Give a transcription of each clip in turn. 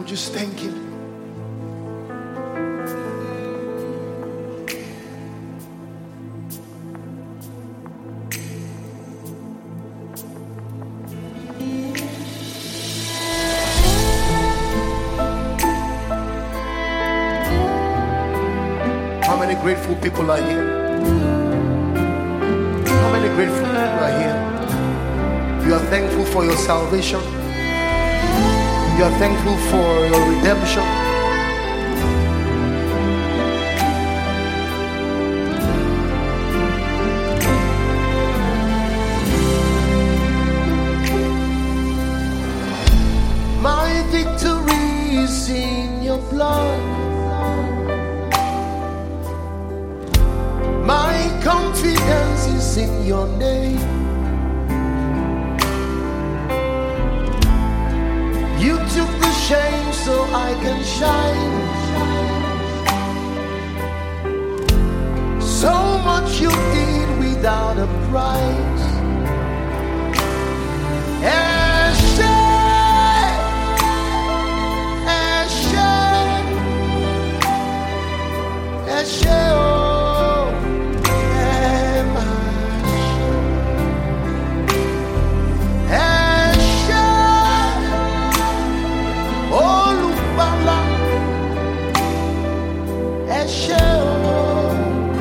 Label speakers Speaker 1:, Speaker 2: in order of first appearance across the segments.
Speaker 1: Just thank Him. How many grateful people are here? How many grateful people are here? You are thankful for your salvation. You are thankful for your redemption. My victory is in your blood. My confidence is in your name. You took the shame so I can shine. So much you did without a price. Eshe, Eshe, Eshe, oh, Eshe, Olubala, Eshe, oh,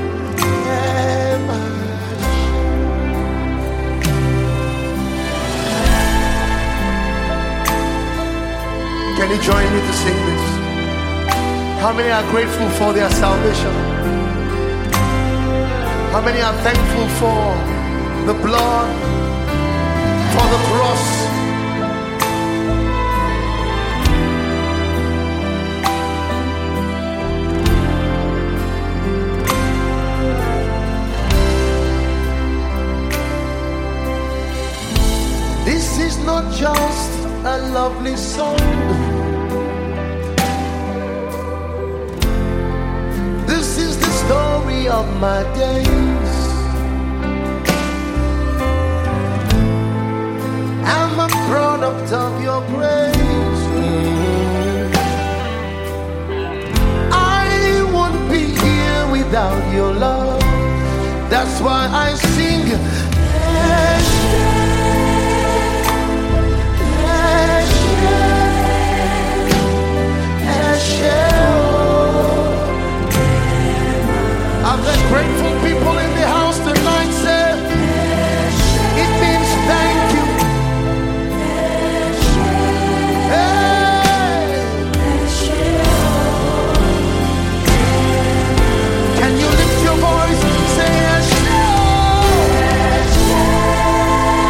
Speaker 1: Can you join me to sing this? How many are grateful for their salvation? How many are thankful for the blood, for the cross? This is not just a lovely song. This is the story of my days. I'm a product of your grace. I won't be here without your love. That's why I sing. Are there grateful people in the house tonight? Say, it means thank you. Hey. Can you lift your voice? Say, Eshe.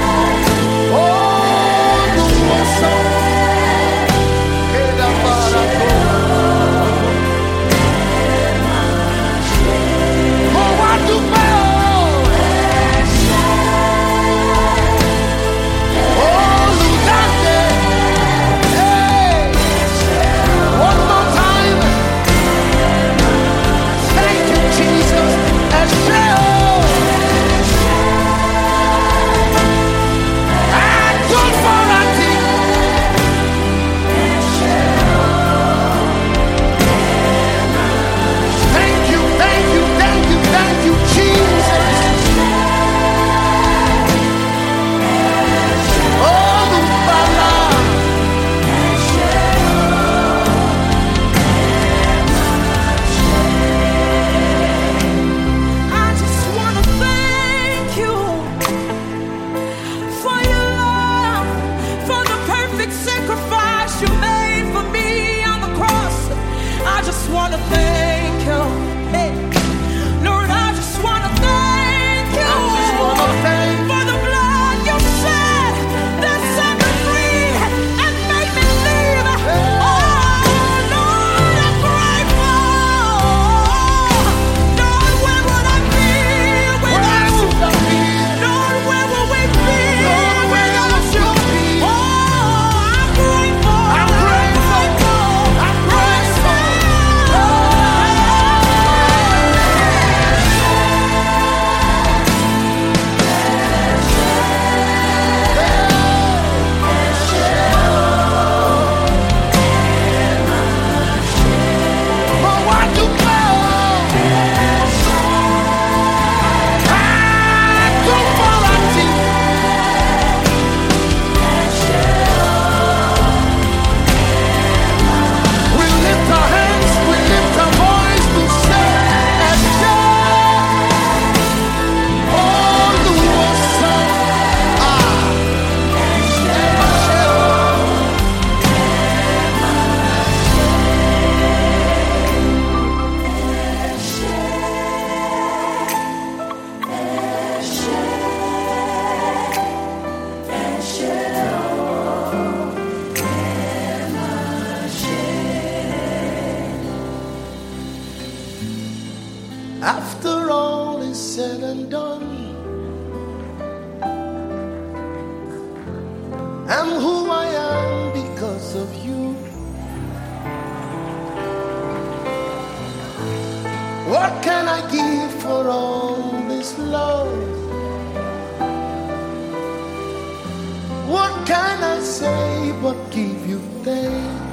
Speaker 1: can I say but give you thanks?